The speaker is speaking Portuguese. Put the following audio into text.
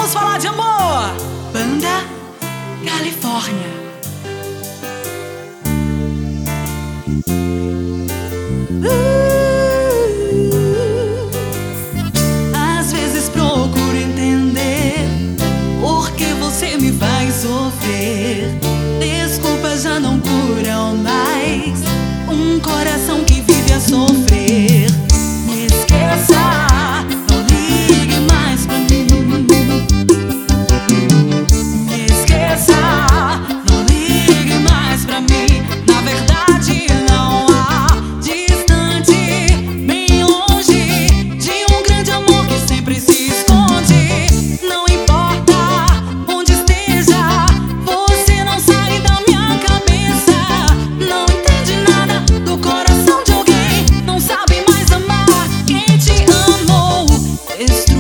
Vamos falar de amor. Banda Califórnia. Às vezes procuro entender por que você me faz sofrer. Desculpas já não curam mais um coração que vive a sofrer. Me esqueça, não ligue mais pra mim. Me esqueça, não ligue mais pra mim. Na verdade não há distante, bem longe de um grande amor que sempre se esconde. Não importa onde esteja, você não sai da minha cabeça. Não entende nada do coração de alguém, não sabe mais amar quem te amou.